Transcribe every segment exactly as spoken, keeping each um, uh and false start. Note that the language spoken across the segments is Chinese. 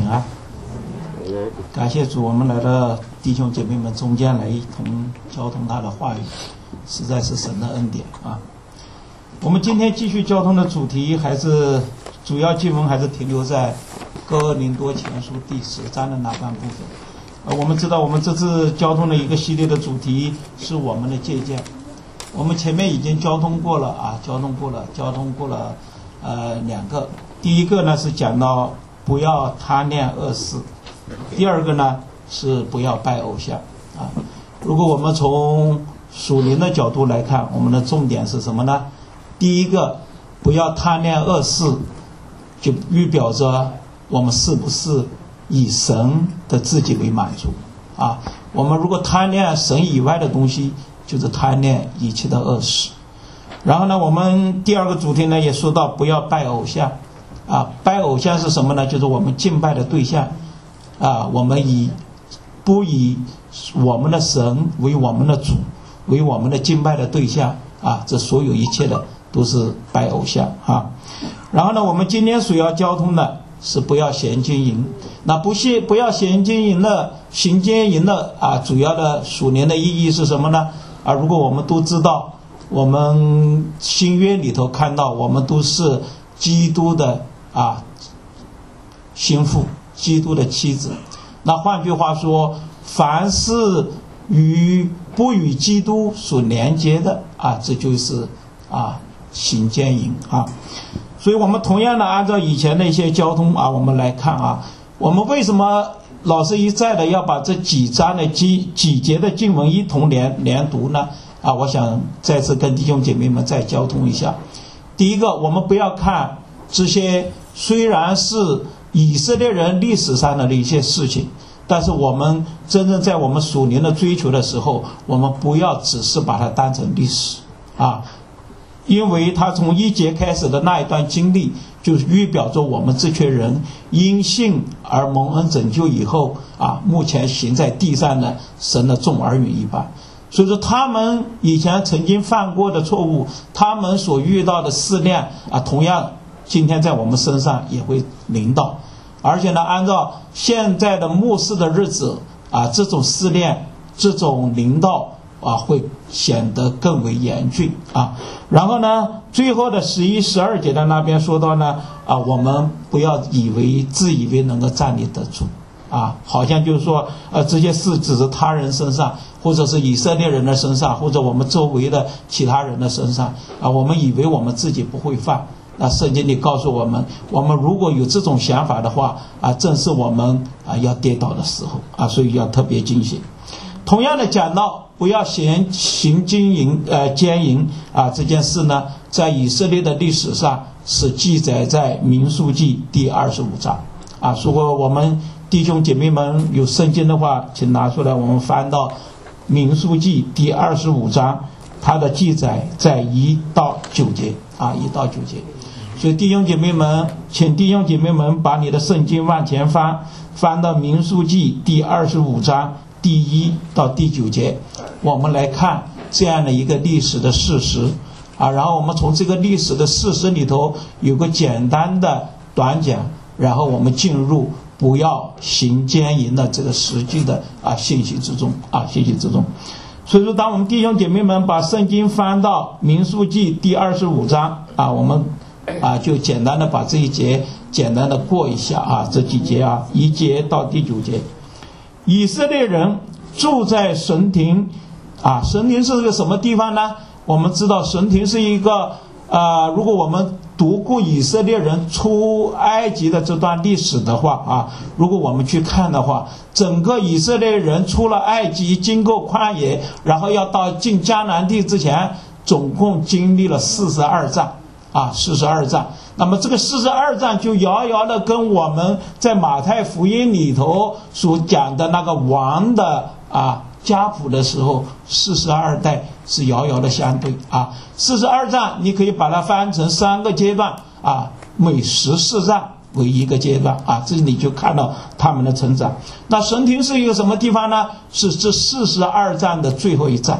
安。感谢主，我们来到弟兄姐妹们中间来一同交通他的话语，实在是神的恩典啊。我们今天继续交通的主题还是主要经文还是停留在哥林多前书第十章的那半部分。呃，我们知道我们这次交通的一个系列的主题是我们的借鉴。我们前面已经交通过了啊，交通过了，交通过了呃两个。第一个呢是讲到不要贪恋恶事，第二个呢是不要拜偶像啊。如果我们从属灵的角度来看，我们的重点是什么呢？第一个，不要贪恋恶事，就预表着我们是不是以神的自己为满足啊？我们如果贪恋神以外的东西，就是贪恋一切的恶事。然后呢，我们第二个主题呢也说到不要拜偶像啊。拜偶像是什么呢？就是我们敬拜的对象啊，我们以不以我们的神为我们的主，为我们的敬拜的对象啊，这所有一切的都是拜偶像啊。然后呢，我们今天所要交通的是不要闲经营。那不是不要闲经营的行经营的啊，主要的属灵的意义是什么呢？啊，如果我们都知道，我们新约里头看到我们都是基督的啊心腹，基督的妻子。那换句话说，凡是与不与基督所连接的啊，这就是啊行奸淫啊。所以我们同样的按照以前的一些交通啊，我们来看啊，我们为什么老师一再的要把这几章的几几节的经文一同连连读呢？啊，我想再次跟弟兄姐妹们再交通一下。第一个，我们不要看这些虽然是以色列人历史上的一些事情，但是我们真正在我们属灵的追求的时候，我们不要只是把它当成历史啊，因为他从一节开始的那一段经历，就预表着我们这群人因信而蒙恩拯救以后啊，目前行在地上的神的众儿女一般。所以说他们以前曾经犯过的错误，他们所遇到的试炼啊，同样今天在我们身上也会临到。而且呢，按照现在的末世的日子啊，这种试炼，这种临到啊，会显得更为严峻啊。然后呢，最后的十一、十二节的那边说到呢，啊，我们不要以为自以为能够站立得住啊，好像就是说，呃，这些事只是他人身上，或者是以色列人的身上，或者我们周围的其他人的身上啊，我们以为我们自己不会犯。那圣经里告诉我们，我们如果有这种想法的话啊，正是我们啊要跌倒的时候啊，所以要特别警醒。同样的讲到不要行行经营呃奸淫啊这件事呢，在以色列的历史上是记载在民数记第二十五章啊。如果我们弟兄姐妹们有圣经的话，请拿出来，我们翻到民数记第二十五章，它的记载在一到九节啊，一到九节。所以弟兄姐妹们，请弟兄姐妹们把你的圣经往前翻，翻到民数记第二十五章第一到第九节，我们来看这样的一个历史的事实啊。然后我们从这个历史的事实里头有个简单的短讲，然后我们进入不要行奸淫的这个实际的啊信息之中啊信息之中。所以说，当我们弟兄姐妹们把圣经翻到民数记第二十五章啊，我们啊就简单的把这一节简单的过一下啊，这几节啊，一节到第九节。以色列人住在神亭啊，神亭是个什么地方呢？我们知道神亭是一个啊、呃，如果我们读过以色列人出埃及的这段历史的话啊，如果我们去看的话，整个以色列人出了埃及，经过旷野，然后要到进迦南地之前，总共经历了四十二战啊，四十二战。那么这个四十二战就遥遥的跟我们在马太福音里头所讲的那个王的啊家谱的时候，四十二代是遥遥的相对啊。四十二战你可以把它翻成三个阶段啊，每十四战为一个阶段啊，这里就看到他们的成长。那神亭是一个什么地方呢？是这四十二战的最后一战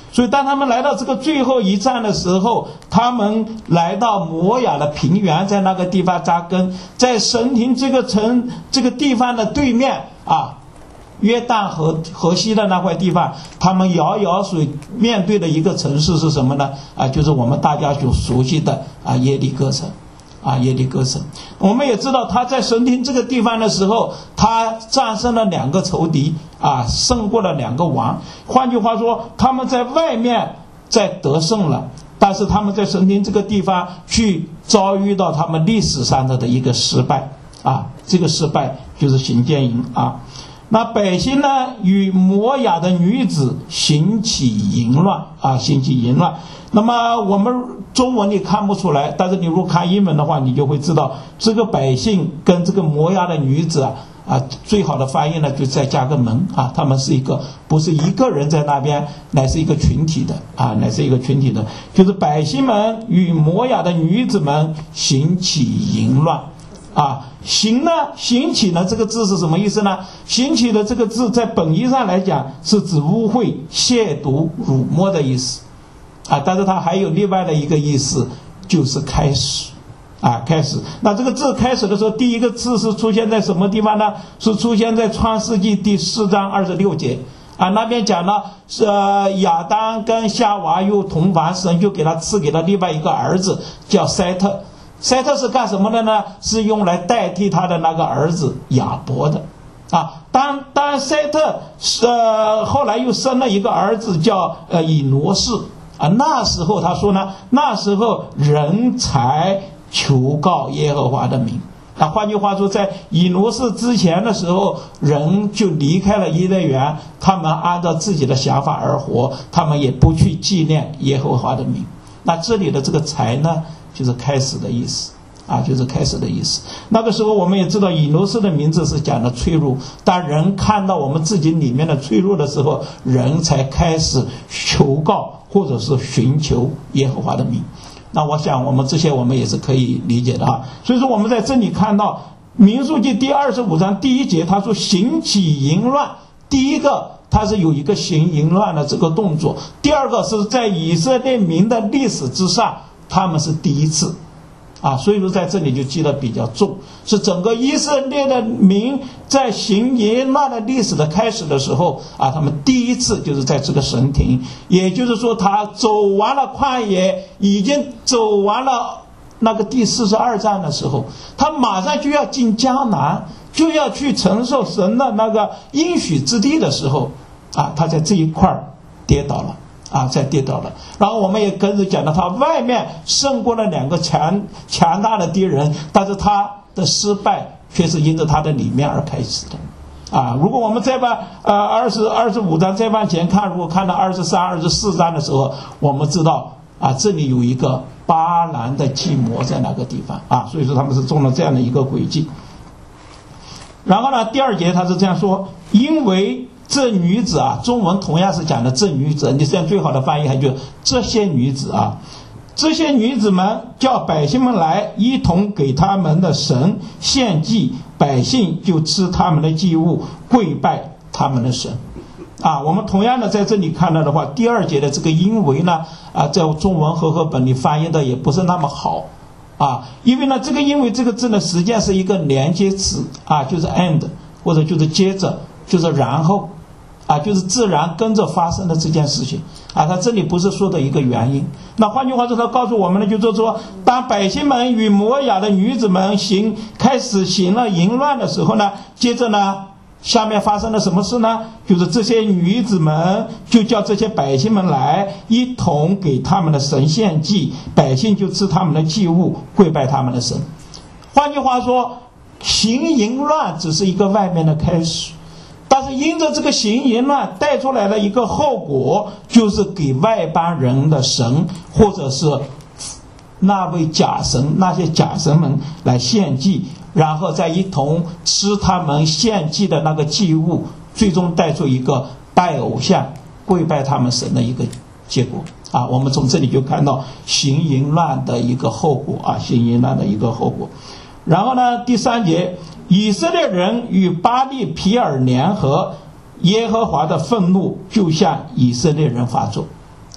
所以当他们来到这个最后一站的时候，他们来到摩亚的平原，在那个地方扎根，在神亭这个城这个地方的对面啊，约旦河河西的那块地方，他们舀舀水面对的一个城市是什么呢？啊，就是我们大家所熟悉的啊耶利哥城。啊，耶利哥城，我们也知道他在神亭这个地方的时候，他战胜了两个仇敌啊，胜过了两个王。换句话说，他们在外面在得胜了，但是他们在神亭这个地方去遭遇到他们历史上的的一个失败啊，这个失败就是行奸淫啊。那百姓呢，与摩亚的女子行起淫乱啊，行起淫乱。那么我们中文你看不出来，但是你如果看英文的话，你就会知道这个百姓跟这个摩亚的女子啊，啊，最好的翻译呢就再加个门啊，他们是一个不是一个人在那边，乃是一个群体的啊，乃是一个群体的，就是百姓们与摩亚的女子们行起淫乱。啊，行呢，行起呢，这个字是什么意思呢？行起的这个字在本意上来讲是指污秽、亵渎、辱没的意思，啊，但是它还有另外的一个意思，就是开始，啊，开始。那这个字开始的时候，第一个字是出现在什么地方呢？是出现在创世纪第四章二十六节，啊，那边讲了是亚当跟夏娃又同房，神就给他赐给了另外一个儿子叫塞特。塞特是干什么的呢？是用来代替他的那个儿子亚伯的，啊，当当塞特是、呃、后来又生了一个儿子叫呃以挪士啊，那时候他说呢，那时候人才求告耶和华的名。那换句话说，在以挪士之前的时候，人就离开了伊甸园，他们按照自己的想法而活，他们也不去纪念耶和华的名。那这里的这个才呢，就是开始的意思啊，就是开始的意思。那个时候我们也知道以挪士的名字是讲的脆弱，当人看到我们自己里面的脆弱的时候，人才开始求告或者是寻求耶和华的名。那我想我们这些我们也是可以理解的啊。所以说我们在这里看到民数记第二十五章第一节，他说行起淫乱，第一个他是有一个行淫乱的这个动作，第二个是在以色列民的历史之上，他们是第一次啊，所以说在这里就记得比较重，是整个以色列的民在行淫乱的历史的开始的时候啊，他们第一次就是在这个神亭，也就是说他走完了旷野，已经走完了那个第四十二站的时候，他马上就要进迦南，就要去承受神的那个应许之地的时候啊，他在这一块跌倒了啊，在跌倒了。然后我们也跟着讲到，他外面胜过了两个强强大的敌人，但是他的失败却是因着他的里面而开始的啊。如果我们再把呃二十二十五章再往前看，如果看到二十三、二十四章的时候，我们知道啊，这里有一个巴兰的计谋在那个地方啊，所以说他们是中了这样的一个诡计。然后呢，第二节他是这样说，因为这女子啊，中文同样是讲的这女子，你这样最好的翻译还就这些女子啊，这些女子们叫百姓们来，一同给他们的神献祭，百姓就吃他们的祭物，跪拜他们的神。啊，我们同样的在这里看到的话，第二节的这个因为呢，啊，在中文和合本里翻译的也不是那么好啊，因为呢，这个因为这个字呢，实际上是一个连接词啊，就是 and 或者就是接着，就是然后啊，就是自然跟着发生的这件事情啊，他这里不是说的一个原因。那换句话说，他告诉我们呢，就是说，当百姓们与摩亚的女子们行开始行了淫乱的时候呢，接着呢，下面发生了什么事呢？就是这些女子们就叫这些百姓们来，一同给他们的神献祭，百姓就吃他们的祭物，跪拜他们的神。换句话说，行淫乱只是一个外面的开始，但是因着这个行淫乱带出来的一个后果，就是给外邦人的神或者是那位假神，那些假神们来献祭，然后再一同吃他们献祭的那个祭物，最终带出一个拜偶像跪拜他们神的一个结果啊。我们从这里就看到行淫乱的一个后果啊，行淫乱的一个后果。然后呢，第三节，以色列人与巴力毗尔联合，耶和华的愤怒就向以色列人发作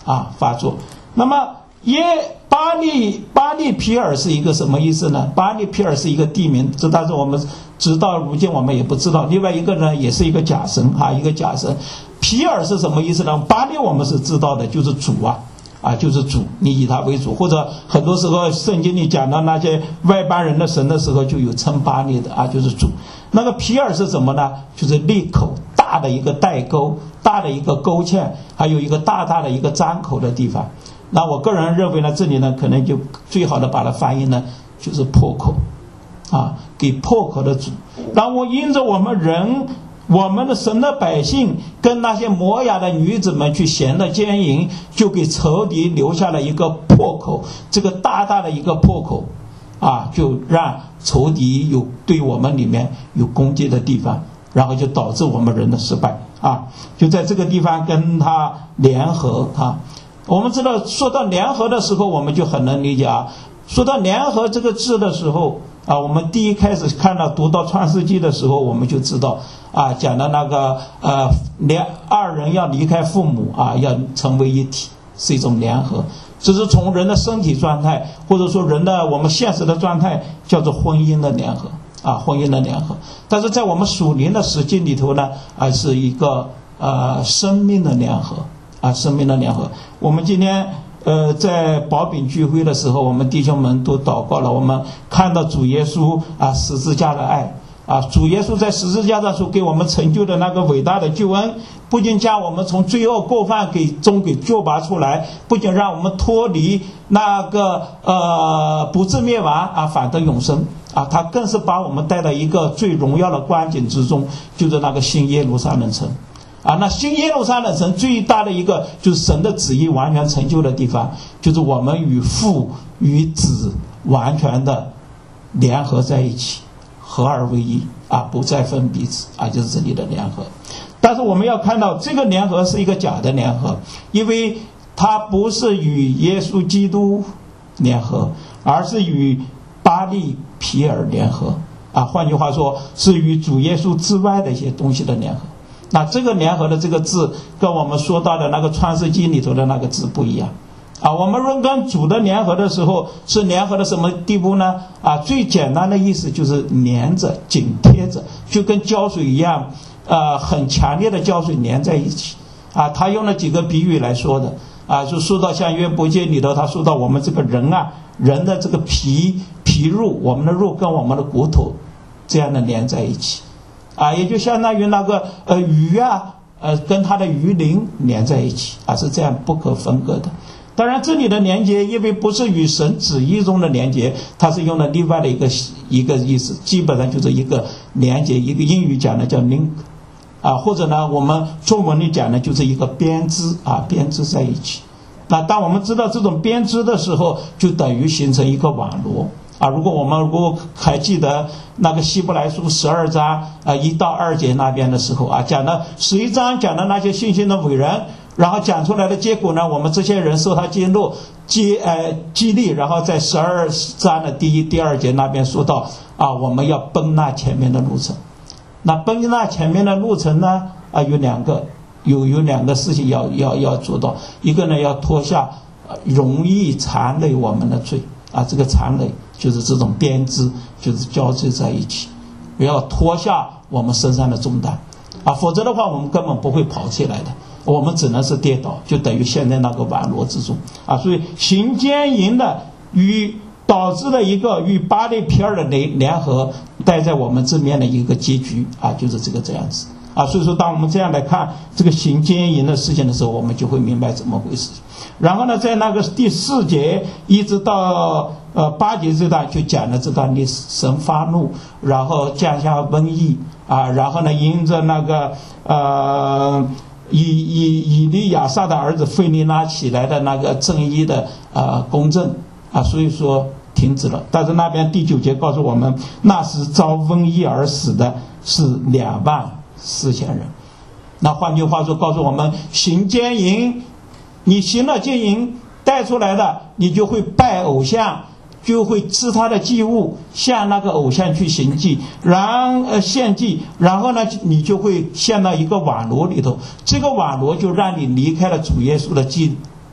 啊发作。那么耶巴利巴利皮尔是一个什么意思呢？巴利皮尔是一个地名，这但是我们直到如今我们也不知道。另外一个呢，也是一个假神啊，一个假神。皮尔是什么意思呢？巴利我们是知道的，就是主啊。啊，就是主，你以他为主，或者很多时候圣经里讲到那些外邦人的神的时候，就有称巴利的啊，就是主。那个皮尔是什么呢？就是利口，大的一个带沟，大的一个勾芡，还有一个大大的一个张口的地方。那我个人认为呢，这里呢可能就最好的把它翻译呢，就是破口，啊，给破口的主。然后因着我们人。我们的神的百姓跟那些摩押的女子们去行了奸淫，就给仇敌留下了一个破口，这个大大的一个破口啊，就让仇敌有对我们里面有攻击的地方，然后就导致我们人的失败啊，就在这个地方跟他联合啊。我们知道说到联合的时候，我们就很能理解啊。说到联合这个字的时候啊，我们第一开始看到读到创世纪的时候，我们就知道啊，讲的那个呃，两二人要离开父母啊，要成为一体，是一种联合。这是从人的身体状态，或者说人的我们现实的状态，叫做婚姻的联合啊，婚姻的联合。但是在我们属灵的实际里头呢，啊，是一个呃生命的联合啊，生命的联合。我们今天。呃，在宝饼聚会的时候，我们弟兄们都祷告了。我们看到主耶稣啊十字架的爱啊，主耶稣在十字架上所给我们成就的那个伟大的救恩，不仅将我们从罪恶过犯给中给救拔出来，不仅让我们脱离那个呃不致灭亡啊，反得永生啊，他更是把我们带到一个最荣耀的光景之中，就是那个新耶路撒冷城。啊，那新耶路撒冷城最大的一个就是神的旨意完全成就的地方，就是我们与父与子完全的联合在一起，合而为一啊，不再分彼此啊，就是这里的联合。但是我们要看到这个联合是一个假的联合，因为它不是与耶稣基督联合，而是与巴利皮尔联合啊，换句话说是与主耶稣之外的一些东西的联合。那这个联合的这个字跟我们说到的那个创世纪里头的那个字不一样啊。我们论跟主的联合的时候是联合的什么地步呢？啊，最简单的意思就是连着紧贴着，就跟胶水一样，呃，很强烈的胶水连在一起啊。他用了几个比喻来说的啊，就说到像约伯记里头，他说到我们这个人啊，人的这个皮皮肉，我们的肉跟我们的骨头这样的连在一起。啊，也就相当于那个呃鱼啊，呃跟它的鱼鳞连在一起啊，是这样不可分割的。当然，这里的连接，因为不是与神旨意中的连接，它是用了另外的一个一个意思，基本上就是一个连接，一个英语讲的叫 link 啊，或者呢，我们中文里讲的就是一个编织啊，编织在一起。那当我们知道这种编织的时候，就等于形成一个网络。啊，如果我们如果还记得那个希伯来书十二章啊一到二节那边的时候啊，讲的十一章讲的那些信心的伟人，然后讲出来的结果呢，我们这些人受他激怒激呃激励，然后在十二章的第一第二节那边说到啊，我们要奔那前面的路程。那奔那前面的路程呢啊，有两个有有两个事情要要要做到，一个呢要脱下容易缠累我们的罪啊，这个缠累就是这种编织，就是交织在一起，不要脱下我们身上的重担啊，否则的话我们根本不会跑起来的，我们只能是跌倒，就等于现在那个网络之中啊。所以行奸淫的与导致的一个与巴利皮尔的联联合带在我们这面的一个结局啊，就是这个这样子啊。所以说当我们这样来看这个行奸淫的事情的时候，我们就会明白怎么回事。然后呢，在那个第四节一直到呃八节这段就讲了这段历史，神发怒，然后降下瘟疫啊，然后呢因着那个呃以以以利亚撒的儿子费利拉起来的那个正义的呃公正啊，所以说停止了。但是那边第九节告诉我们，那时遭瘟疫而死的是两万四千人。那换句话说，告诉我们行奸淫，你行了奸淫带出来的，你就会拜偶像，就会吃他的祭物，向那个偶像去行祭，然呃献祭，然后呢你就会陷到一个网罗里头，这个网罗就让你离开了主耶稣的基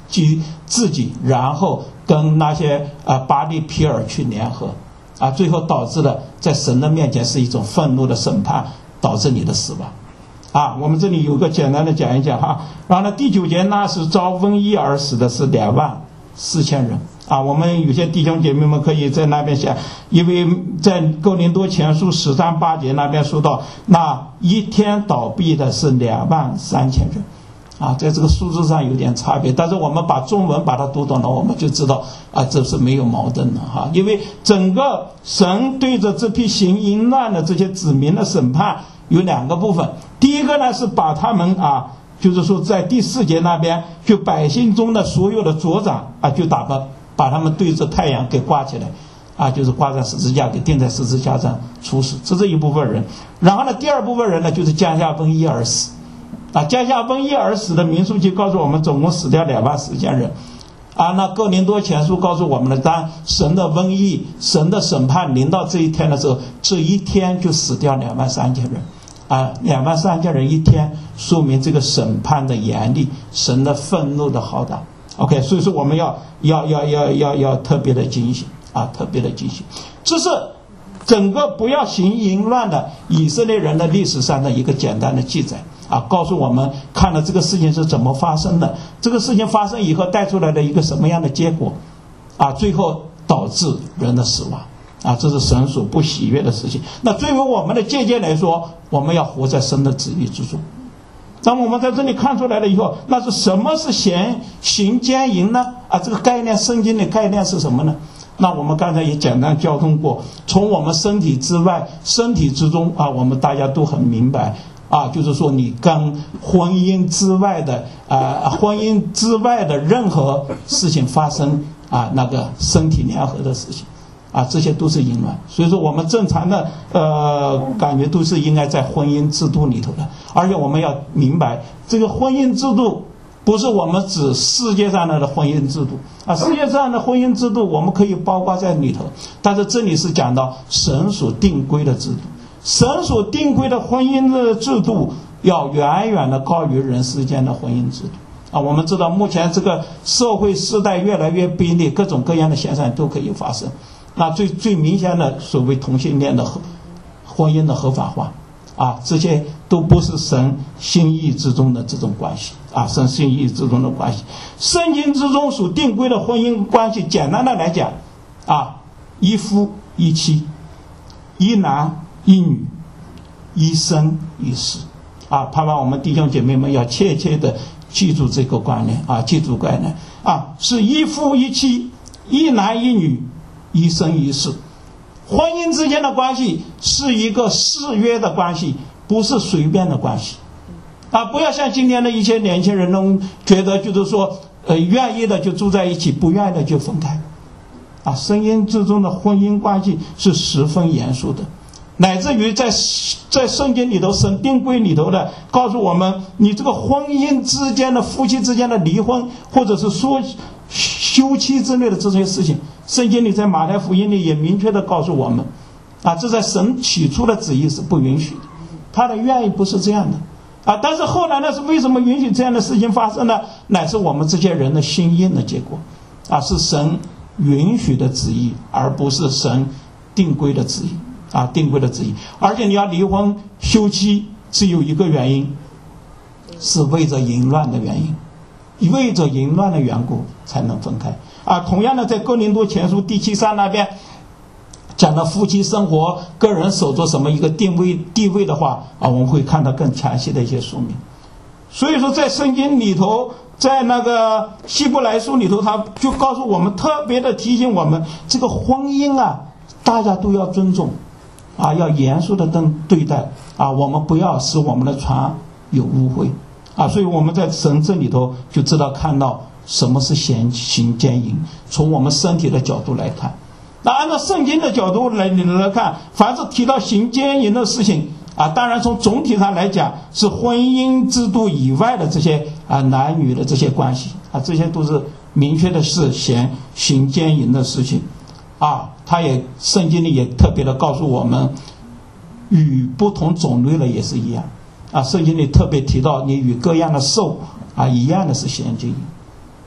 及自己，然后跟那些啊巴利皮尔去联合，啊，最后导致了在神的面前是一种愤怒的审判，导致你的死亡。啊，我们这里有个简单的讲一讲哈。然后呢，第九节那是遭瘟疫而死的是两万四千人。啊，我们有些弟兄姐妹们可以在那边想，因为在哥林多前书十三八节那边说到，那一天倒闭的是两万三千人。啊，在这个数字上有点差别，但是我们把中文把它读懂了，我们就知道啊，这是没有矛盾的哈。因为整个神对着这批行淫乱的这些子民的审判有两个部分，第一个呢是把他们啊，就是说在第四节那边，就百姓中的所有的族长啊，就打把把他们对着太阳给挂起来，啊，就是挂在十字架，给钉在十字架上处死，这是一部分人。然后呢，第二部分人呢，就是降下瘟疫而死。啊，降下瘟疫而死的民数记告诉我们，总共死掉两万四千人。啊，那哥林多前书告诉我们的，当神的瘟疫、神的审判临到这一天的时候，这一天就死掉两万三千人。啊，两万三千人一天，说明这个审判的严厉，神的愤怒的浩大。OK， 所以说我们要要要要要要特别的警醒啊，特别的警醒。这是整个不要行淫乱的以色列人的历史上的一个简单的记载。啊，告诉我们看了这个事情是怎么发生的，这个事情发生以后带出来的一个什么样的结果，啊，最后导致人的死亡，啊，这是神所不喜悦的事情。那对于我们的借鉴来说，我们要活在神的旨意之中。当我们在这里看出来了以后，那是什么是行行奸淫呢？啊，这个概念，圣经的概念是什么呢？那我们刚才也简单交通过，从我们身体之外、身体之中啊，我们大家都很明白。啊，就是说你跟婚姻之外的啊、呃，婚姻之外的任何事情发生啊，那个身体联合的事情，啊，这些都是淫乱。所以说我们正常的呃感觉都是应该在婚姻制度里头的，而且我们要明白，这个婚姻制度不是我们指世界上的婚姻制度啊，世界上的婚姻制度我们可以包括在里头，但是这里是讲到神所定规的制度。神所定规的婚姻的制度要远远的高于人世间的婚姻制度啊！我们知道目前这个社会时代越来越卑劣，各种各样的现象都可以发生。那最最明显的所谓同性恋的婚姻的合法化啊，这些都不是神心意之中的这种关系啊，神心意之中的关系。圣经之中所定规的婚姻关系，简单的来讲啊，一夫一妻，一男一女，一生一世啊！盼望我们弟兄姐妹们要切切的记住这个观念啊，记住观念啊，是一夫一妻，一男一女，一生一世。婚姻之间的关系是一个誓约的关系，不是随便的关系啊！不要像今天的一些年轻人都觉得就是说，呃，愿意的就住在一起，不愿意的就分开啊！婚姻之中的婚姻关系是十分严肃的。乃至于在在圣经里头，神定规里头的告诉我们，你这个婚姻之间的夫妻之间的离婚，或者是说休妻之类的这些事情，圣经里在马太福音里也明确的告诉我们，啊，这在神起初的旨意是不允许的，他的愿意不是这样的啊。但是后来呢，是为什么允许这样的事情发生呢？乃是我们这些人的心意的结果啊，是神允许的旨意，而不是神定规的旨意。啊，定规的旨意，而且你要离婚休妻，只有一个原因，是为着淫乱的原因，为着淫乱的缘故才能分开。啊，同样的，在哥林多前书第七章那边讲到夫妻生活，个人守着什么一个定位地位的话，啊，我们会看到更详细的一些说明。所以说，在圣经里头，在那个希伯来书里头，他就告诉我们，特别的提醒我们，这个婚姻啊，大家都要尊重。啊，要严肃的对待啊！我们不要使我们的船有污秽啊！所以我们在神这里头就知道看到什么是行行奸淫，从我们身体的角度来看。那按照圣经的角度来来看，凡是提到行奸淫的事情啊，当然从总体上来讲是婚姻制度以外的这些啊男女的这些关系啊，这些都是明确的是行行奸淫的事情。啊，他也圣经里也特别的告诉我们，与不同种类的也是一样啊。圣经里特别提到，你与各样的兽啊一样的是行奸淫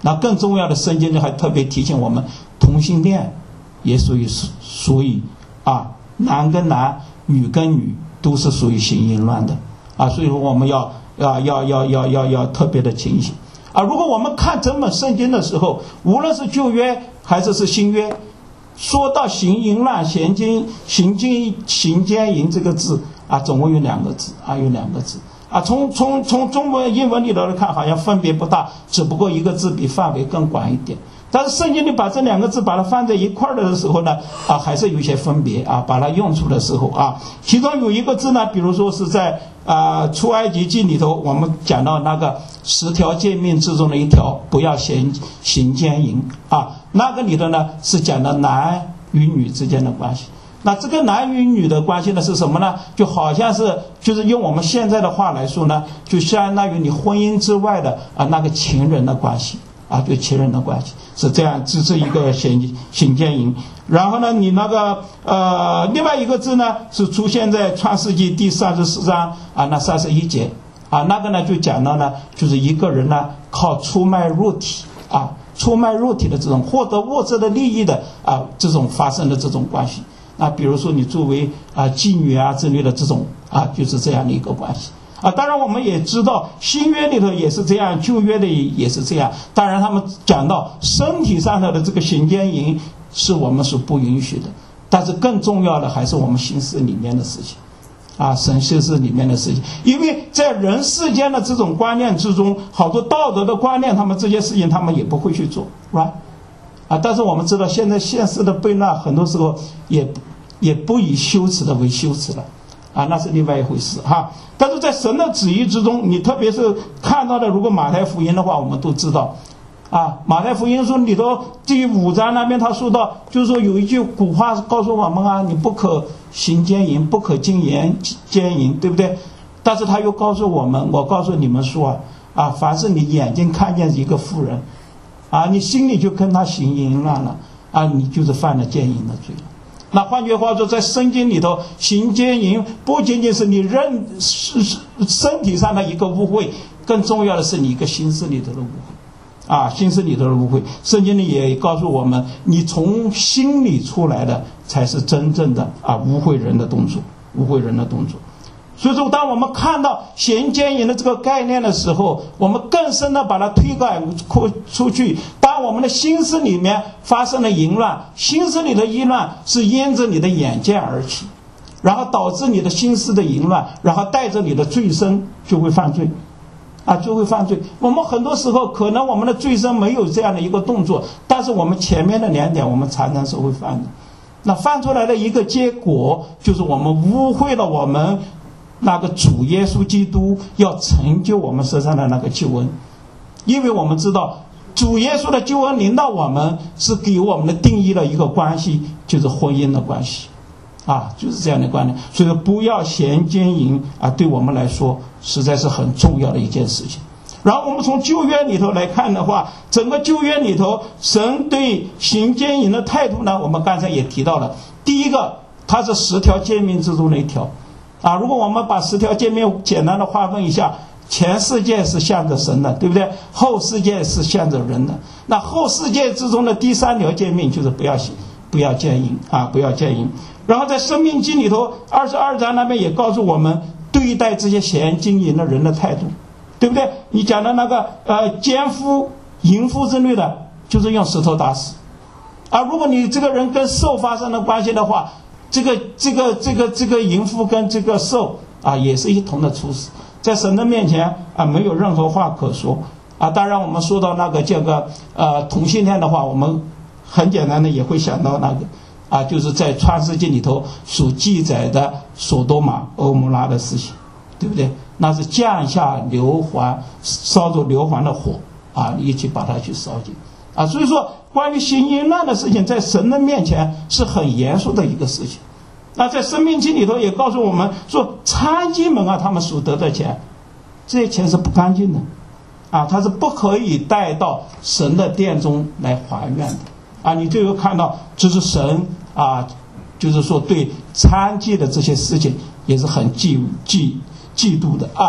那更重要的，圣经还特别提醒我们，同性恋也属于属于啊，男跟男，女跟女都是属于行淫乱的啊，所以说我们要要要要要要要特别的警醒啊。如果我们看整本圣经的时候，无论是旧约还是是新约，说到行淫乱、行奸、行奸、行奸淫这个字啊，总共有两个字啊，有两个字啊。从从从中文英文里头来看，好像分别不大，只不过一个字比范围更广一点。但是圣经里把这两个字把它放在一块儿的时候呢，啊，还是有一些分别啊。把它用出的时候啊，其中有一个字呢，比如说是在啊出埃及记里头，我们讲到那个十条诫命之中的一条，不要行行奸淫啊。那个里头呢是讲的男与女之间的关系。那这个男与女的关系呢是什么呢？就好像是就是用我们现在的话来说呢，就相当于你婚姻之外的啊那个情人的关系。啊，就情人的关系是这样，这是一个行行奸淫。然后呢，你那个呃，另外一个字呢是出现在创世纪第三十四章啊，那三十一节啊，那个呢就讲到呢，就是一个人呢靠出卖肉体啊，出卖肉体的这种获得物质的利益的啊，这种发生的这种关系。那比如说你作为啊妓女啊之类的这种啊，就是这样的一个关系。啊，当然我们也知道新约里头也是这样，旧约的也是这样。当然他们讲到身体上的这个行奸淫是我们所不允许的，但是更重要的还是我们心思里面的事情啊，神心思里面的事情。因为在人世间的这种观念之中，好多道德的观念，他们这些事情他们也不会去做，是吧？啊，但是我们知道现在现实的悖乱很多时候也也不以羞耻的为羞耻了啊，那是另外一回事哈。但是在神的旨意之中，你特别是看到的，如果马太福音的话，我们都知道啊，马太福音书里头第五章那边他说到，就是说有一句古话告诉我们啊，你不可行奸淫，不可经言奸淫，对不对？但是他又告诉我们，我告诉你们说啊，啊，凡是你眼睛看见一个妇人啊，你心里就跟他行淫乱了啊，你就是犯了奸淫的罪了。那换句话说，在圣经里头，行奸淫不仅仅是你认是身体上的一个污秽，更重要的是你一个心思里头的污秽啊，心思里头的污秽。圣经里也告诉我们，你从心里出来的才是真正的啊污秽人的动作，污秽人的动作。所以说，当我们看到行奸淫的这个概念的时候，我们更深的把它推广出去。当我们的心思里面发生了淫乱，心思里的淫乱是因着你的眼见而起，然后导致你的心思的淫乱，然后带着你的罪身就会犯罪啊，就会犯罪。我们很多时候可能我们的罪身没有这样的一个动作，但是我们前面的两点我们常常是会犯的。那犯出来的一个结果就是我们污秽了我们那个主耶稣基督要成就我们身上的那个救恩。因为我们知道主耶稣的救恩临到我们是给我们的定义了一个关系，就是婚姻的关系啊，就是这样的观念。所以说不要行奸淫啊，对我们来说实在是很重要的一件事情。然后我们从旧约里头来看的话，整个旧约里头神对行奸淫的态度呢，我们刚才也提到了。第一个，它是十条诫命之中的一条啊。如果我们把十条诫命简单的划分一下，前世界是向着神的，对不对？后世界是向着人的。那后世界之中的第三条诫命就是不要行不要奸淫啊，不要奸淫。然后在申命记里头二十二章那边也告诉我们对待这些行奸淫的人的态度，对不对？你讲的那个呃奸夫淫妇之类的，就是用石头打死啊。如果你这个人跟兽发生了关系的话，这个这个这个这个淫妇跟这个兽啊也是一同的处死，在神的面前啊没有任何话可说啊。当然我们说到那个这个呃同性恋的话，我们很简单的也会想到那个啊，就是在创世纪里头所记载的索多玛蛾摩拉的事情，对不对？那是降下硫磺，烧着硫磺的火啊，一起把它去烧尽啊。所以说关于行淫乱的事情在神的面前是很严肃的一个事情。那在申命记里头也告诉我们说，娼妓们啊，他们所得的钱，这些钱是不干净的啊，它是不可以带到神的殿中来还愿的啊。你就有看到这是神啊，就是说对娼妓的这些事情也是很忌忌嫉妒的啊，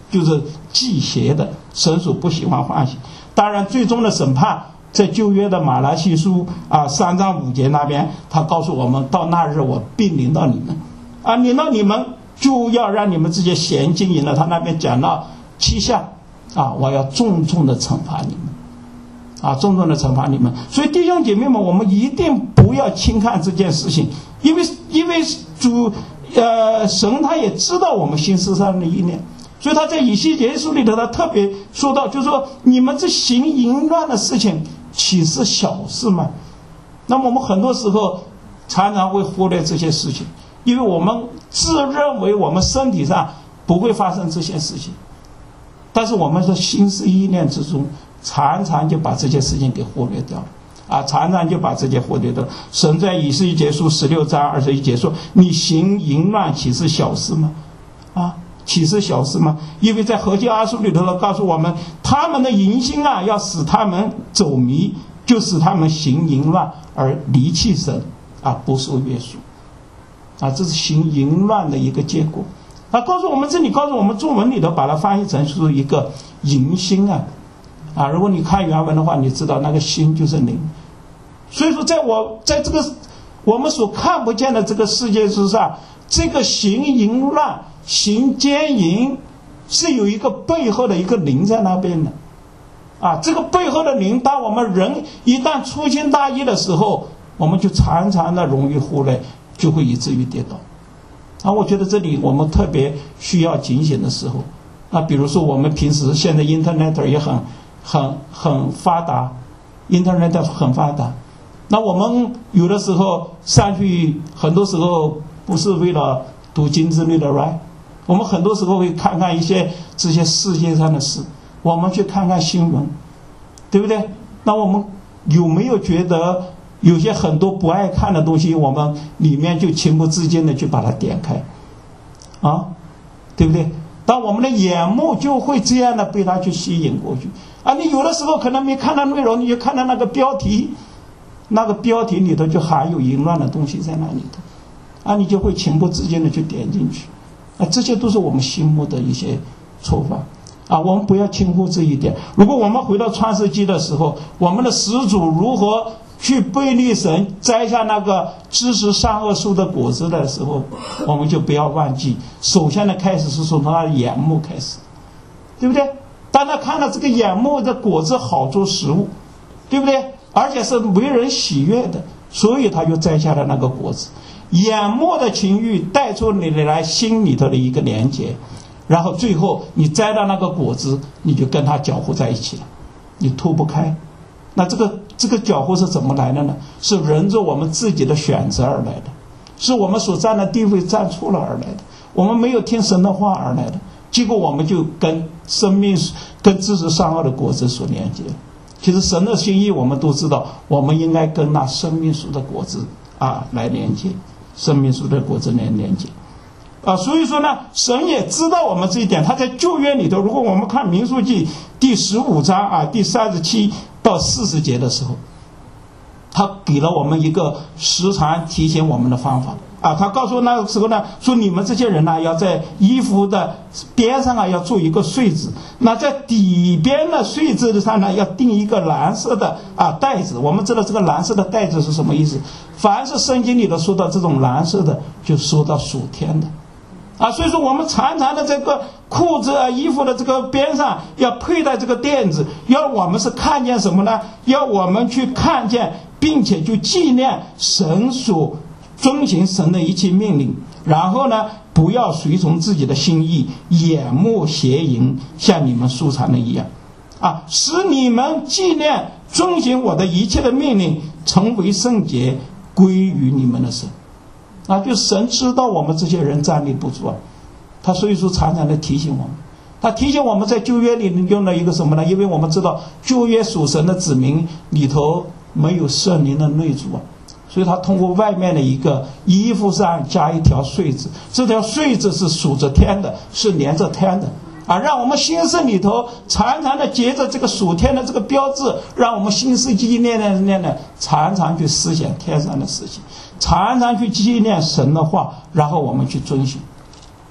就是忌邪的，神所不喜欢欢喜。当然最终的审判在旧约的马拉西书啊三章五节那边，他告诉我们，到那日我必临到你们啊，临到你们就要让你们这些闲经营了。他那边讲到七项啊，我要重重的惩罚你们啊，重重的惩罚你们。所以弟兄姐妹们，我们一定不要轻看这件事情，因为因为主呃神他也知道我们心思上的意念，所以他在以西结书里头他特别说到，就是说你们这行淫乱的事情岂是小事吗？那么我们很多时候常常会忽略这些事情，因为我们自认为我们身体上不会发生这些事情，但是我们的心思意念之中常常就把这些事情给忽略掉了啊，常常就把这些忽略掉了。神在以西结书十六章二十一节说，你行淫乱岂是小事吗？啊，岂是小事吗？因为在何西阿书里头告诉我们，他们的淫心啊要使他们走迷，就使他们行淫乱而离弃神啊，不受约束啊，这是行淫乱的一个结果。他告诉我们，这里告诉我们中文里头把它翻译成是一个淫心啊啊，如果你看原文的话，你知道那个心就是灵。所以说在我在这个我们所看不见的这个世界之上，这个行淫乱行奸淫是有一个背后的一个灵在那边的啊，这个背后的灵，当我们人一旦粗心大意的时候，我们就常常的容易忽略，就会以至于跌倒啊。我觉得这里我们特别需要警醒的时候啊，比如说我们平时现在 internet 也很很很发达 internet 很发达，那我们有的时候上去，很多时候不是为了读经之类的 right， 我们很多时候会看看一些这些世界上的事，我们去看看新闻，对不对？那我们有没有觉得有些很多不爱看的东西，我们里面就情不自禁的去把它点开啊，对不对？当我们的眼目就会这样的被它去吸引过去啊。你有的时候可能没看到内容，你就看到那个标题，那个标题里头就含有淫乱的东西在那里头啊，你就会情不自禁的去点进去啊。这些都是我们心目的一些错犯啊，我们不要轻忽这一点。如果我们回到创世纪的时候，我们的始祖如何去背逆神，摘下那个知识善恶树的果子的时候，我们就不要忘记，首先的开始是从他的眼目开始，对不对？当他看到这个眼目的果子好做食物，对不对？而且是为人喜悦的，所以他就摘下了那个果子。眼目的情欲带出你来心里头的一个连结，然后最后你摘到那个果子，你就跟他搅和在一起了，你脱不开。那这个这个搅和是怎么来的呢？是人着我们自己的选择而来的，是我们所站的地位站错了而来的，我们没有听神的话而来的，结果我们就跟生命跟知识善恶的果子所连接。其实神的心意我们都知道，我们应该跟那生命树的果子啊来连接，生命树的果子来连接啊。所以说呢，神也知道我们这一点。他在旧约里头，如果我们看民数记第十五章啊第三十七到四十节的时候，他给了我们一个时常提醒我们的方法啊。他告诉那个时候呢，说你们这些人呢，要在衣服的边上啊要做一个穗子，那在底边的穗子上呢要钉一个蓝色的啊带子。我们知道这个蓝色的带子是什么意思？凡是圣经里头说到这种蓝色的，就说到属天的啊。所以说我们常常的这个裤子啊衣服的这个边上要佩戴这个垫子，要我们是看见什么呢？要我们去看见并且去纪念神所遵行神的一切命令，然后呢不要随从自己的心意，眼目邪淫，像你们素常的一样啊，使你们纪念遵行我的一切的命令，成为圣洁，归于你们的神啊。就神知道我们这些人站立不住啊，他所以说常常的提醒我们。他提醒我们在旧约里用了一个什么呢？因为我们知道旧约属神的子民里头没有圣灵的内住啊，所以他通过外面的一个衣服上加一条穗子，这条穗子是属着天的，是连着天的啊，让我们心思里头常常的结着这个属天的这个标志，让我们心思纪念念念的常常去思想天上的事情，常常去纪念神的话，然后我们去遵循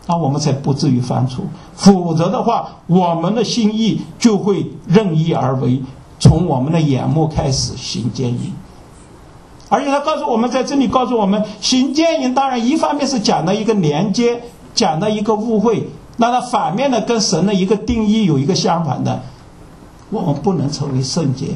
那我们才不至于犯错。否则的话，我们的心意就会任意而为，从我们的眼目开始行奸淫。而且他告诉我们，在这里告诉我们，行奸淫当然一方面是讲的一个连接，讲的一个误会，那它反面的跟神的一个定义有一个相反的，我们不能成为圣洁。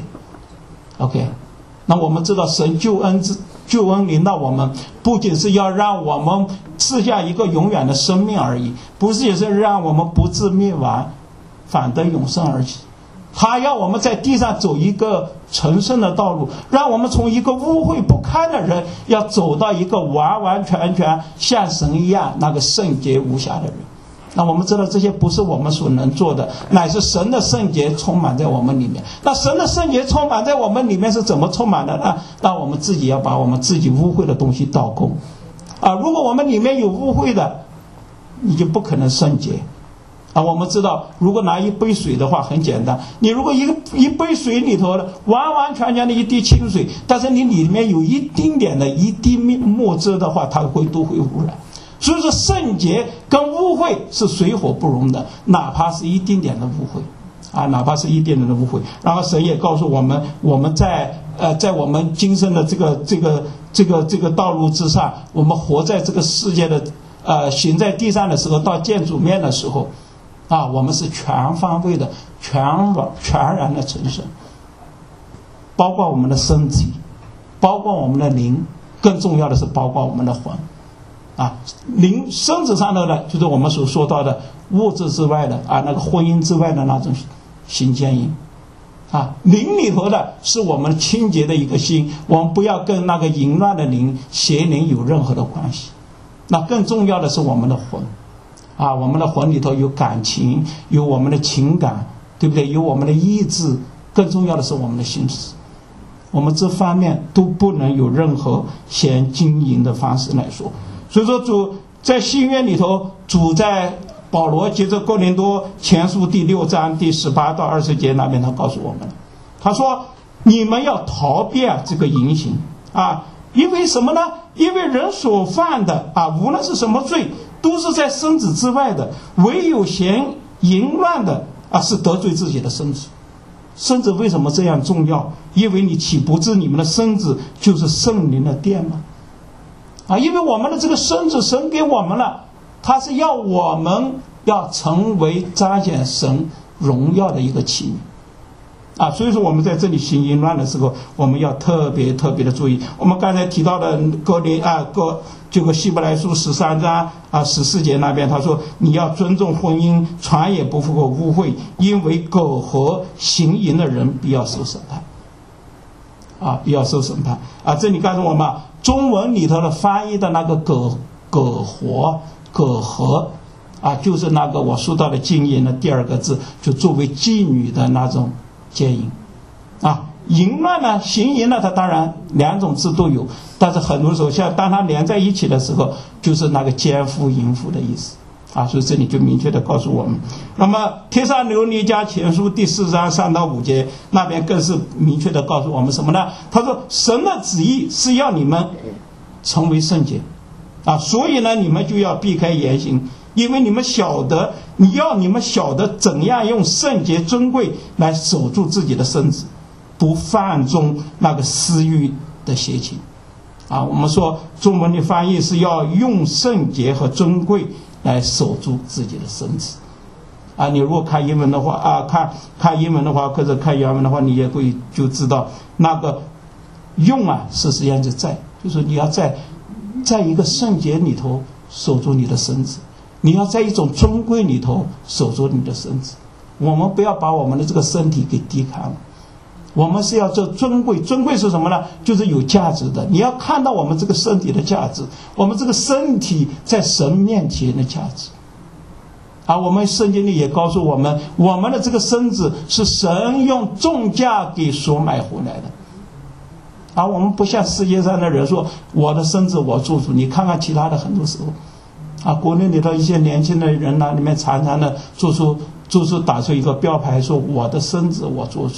OK， 那我们知道神救恩之救恩临到我们，不仅是要让我们赐下一个永远的生命而已，不是也是让我们不致灭亡，反得永生而已。他要我们在地上走一个成圣的道路，让我们从一个污秽不堪的人，要走到一个完完全全像神一样那个圣洁无瑕的人。那我们知道这些不是我们所能做的，乃是神的圣洁充满在我们里面。那神的圣洁充满在我们里面是怎么充满的呢？那我们自己要把我们自己污秽的东西倒空啊！如果我们里面有污秽的，你就不可能圣洁啊！我们知道，如果拿一杯水的话，很简单，你如果一个一杯水里头的完完全全的一滴清水，但是你里面有一丁点的一滴墨汁的话，它会都会污染。所以说圣洁跟污秽是水火不容的，哪怕是一丁点的污秽啊，哪怕是一丁点的污秽。然后神也告诉我们，我们在呃在我们今生的这个这个这个这个道路之上，我们活在这个世界的呃行在地上的时候，到见主面的时候啊，我们是全方位的全全然的成圣，包括我们的身体，包括我们的灵，更重要的是包括我们的魂啊。灵身子上头的就是我们所说到的物质之外的啊，那个婚姻之外的那种行奸淫啊。灵里头的是我们清洁的一个心，我们不要跟那个淫乱的灵邪灵有任何的关系。那更重要的是我们的魂啊，我们的魂里头有感情，有我们的情感，对不对？有我们的意志，更重要的是我们的心思。我们这方面都不能有任何先经营的方式来说。所以说主在新约里头，主在保罗接着哥林多前书第六章第十八到二十节那边，他告诉我们，他说你们要逃避这个淫行啊，因为什么呢？因为人所犯的啊，无论是什么罪，都是在身子之外的，唯有嫌淫乱的啊，是得罪自己的身子。身子为什么这样重要？因为你岂不知你们的身子就是圣灵的殿吗？啊，因为我们的这个身子神给我们了，他是要我们要成为彰显神荣耀的一个器皿啊。所以说我们在这里行淫乱的时候，我们要特别特别的注意。我们刚才提到的哥林啊哥这个希伯来书十三章啊十四节那边，他说你要尊重婚姻，传也不可污秽，因为苟合行淫的人必要受审判啊，必要受审判啊。这里告诉我们，中文里头的翻译的那个苟苟活苟合啊，就是那个我说到的禁淫的第二个字，就作为妓女的那种奸淫啊。淫乱呢，行淫呢，它当然两种字都有，但是很多时候像当它连在一起的时候，就是那个奸夫淫妇的意思啊。所以这里就明确的告诉我们。那么帖撒罗尼迦前书第四章三到五节那边更是明确的告诉我们什么呢？他说神的旨意是要你们成为圣洁啊，所以呢你们就要避开言行，因为你们晓得，你要你们晓得怎样用圣洁尊贵来守住自己的身子，不放纵那个私欲的邪情啊。我们说中文的翻译是要用圣洁和尊贵来守住自己的身子啊。你如果看英文的话啊，看看英文的话或者看原文的话，你也会就知道那个用啊是实际上就在，就是你要在在一个圣洁里头守住你的身子，你要在一种尊贵里头守住你的身子。我们不要把我们的这个身体给低看了，我们是要做尊贵。尊贵是什么呢？就是有价值的。你要看到我们这个身体的价值，我们这个身体在神面前的价值啊。我们圣经里也告诉我们，我们的这个身子是神用重价给所买回来的啊。我们不像世界上的人说我的身子我做主，你看看其他的很多时候啊，国内里头一些年轻的人呢，里面常常的做出做出打出一个标牌，说我的身子我做主。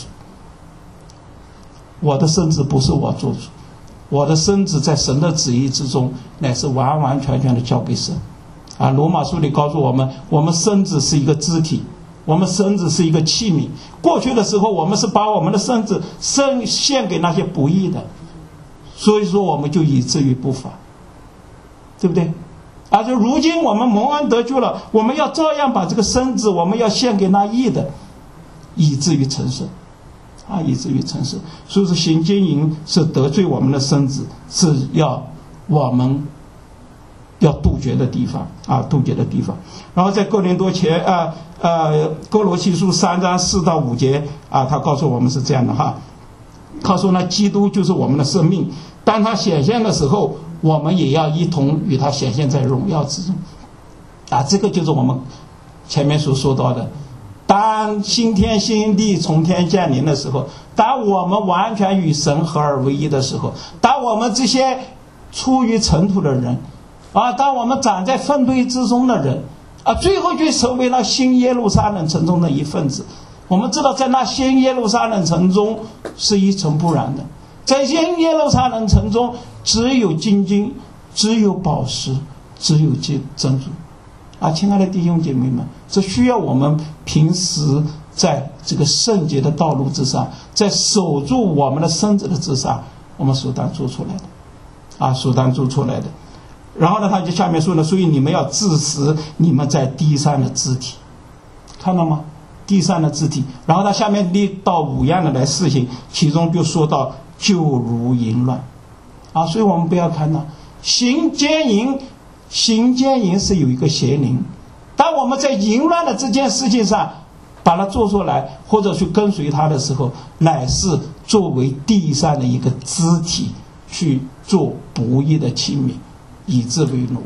我的身子不是我做主，我的身子在神的旨意之中，乃是完完全全的交给神啊，罗马书里告诉我们，我们身子是一个肢体，我们身子是一个器皿。过去的时候，我们是把我们的身子献献给那些不义的，所以说我们就以至于不法，对不对？啊，就如今我们蒙恩得救了，我们要照样把这个身子，我们要献给那义的，以至于成圣，啊，以至于成圣。所以说行奸淫是得罪我们的身子，是要我们要杜绝的地方啊，杜绝的地方。然后在哥林多前啊呃哥罗西书三章四到五节啊，他告诉我们是这样的哈，他说呢，基督就是我们的生命，当他显现的时候，我们也要一同与他显现在荣耀之中啊，这个就是我们前面所说到的，当新天新地从天降临的时候，当我们完全与神合而为一的时候，当我们这些出于尘土的人啊，当我们长在粪堆之中的人啊，最后就成为了新耶路撒冷城中的一份子。我们知道在那新耶路撒冷城中是一尘不染的，在新耶路撒冷城中只有金金，只有宝石，只有珍珠啊，亲爱的弟兄姐妹们，这需要我们平时在这个圣洁的道路之上，在守住我们的身子的之上，我们所当做出来的啊，所当做出来的。然后呢，他就下面说呢，所以你们要治死你们在地上的肢体，看到吗？地上的肢体。然后他下面列到五样的来事情，其中就说到就如淫乱啊，所以我们不要看到行奸淫，行奸淫是有一个邪灵。当我们在淫乱的这件事情上把它做出来，或者去跟随它的时候，乃是作为地上的一个肢体去做不义的器皿，以致为奴。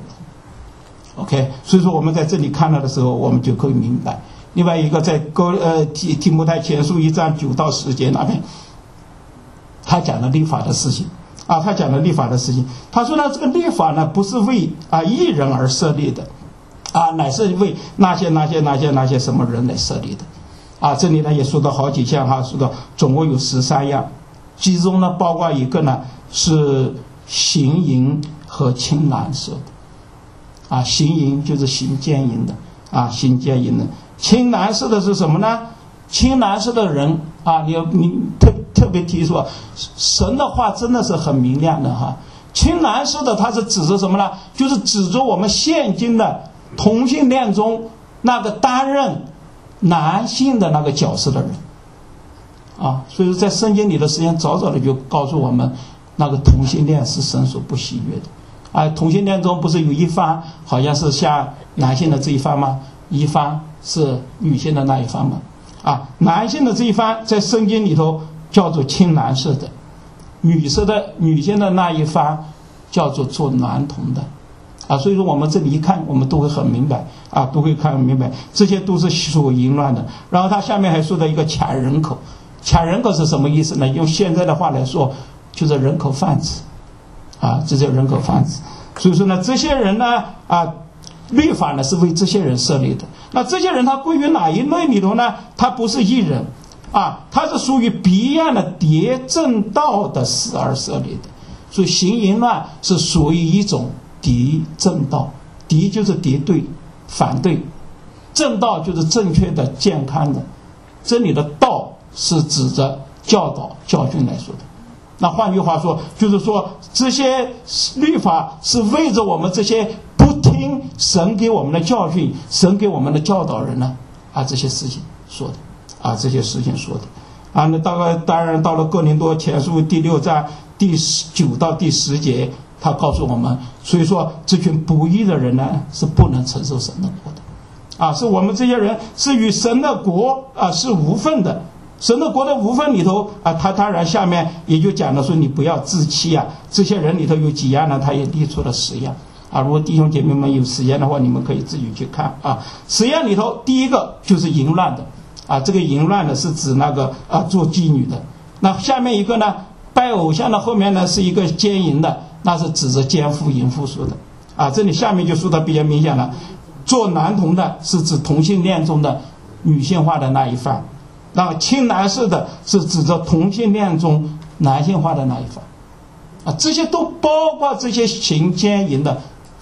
OK， 所以说我们在这里看到的时候，我们就可以明白。另外一个在哥呃提提摩太前书一章九到十节那边，他讲了律法的事情啊，他讲了律法的事情。他说呢，这个律法呢不是为啊义人而设立的，啊，乃是为那些那些那些那些什么人来设立的。啊，这里呢也说到好几项哈，说到总共有十三样，其中呢包括一个呢是行淫和青蓝色的。啊，行淫就是行奸淫的啊，行奸淫的。青蓝色的是什么呢？青蓝色的人啊，你要你特特别提出，神的话真的是很明亮的哈。青蓝色的它是指着什么呢？就是指着我们现今的同性恋中那个担任男性的那个角色的人啊。所以说在圣经里的时间早早的就告诉我们，那个同性恋是神所不喜悦的。啊，同性恋中不是有一方好像是像男性的这一方吗？一方是女性的那一方吗？啊，男性的这一方在圣经里头叫做青蓝色的，女色的女性的那一方叫做做男童的，啊，所以说我们这里一看，我们都会很明白啊，都会看明白，这些都是属淫乱的。然后他下面还说到一个抢人口，抢人口是什么意思呢？用现在的话来说，就是人口贩子。啊，这叫人口贩子。所以说呢，这些人呢，啊，律法呢是为这些人设立的。那这些人他归于哪一类里头呢？他不是义人，啊，他是属于别样的谍正道的事而设立的。所以行淫乱是属于一种敌正道，敌就是敌对、反对，正道就是正确的、健康的。这里的道是指着教导、教训来说的。那换句话说，就是说这些律法是为着我们这些不听神给我们的教训、神给我们的教导人呢啊这些事情说的啊这些事情说的啊。那大概当然到了哥林多前书第六章第九到第十节，他告诉我们，所以说这群不义的人呢是不能承受神的国的啊，是我们这些人是与神的国啊是无份的。神的国的无份里头啊，他当然下面也就讲了说你不要自欺啊。这些人里头有几样呢？他也列出了十样啊。如果弟兄姐妹们有时间的话，你们可以自己去看啊。十样里头，第一个就是淫乱的啊。这个淫乱的是指那个啊做妓女的。那下面一个呢，拜偶像的后面呢是一个奸淫的，那是指着奸夫淫妇说的啊。这里下面就说的比较明显了，做男童的是指同性恋中的女性化的那一方。那青蓝色的是指着同性恋中男性化的那一方，啊，这些都包括这些行奸淫的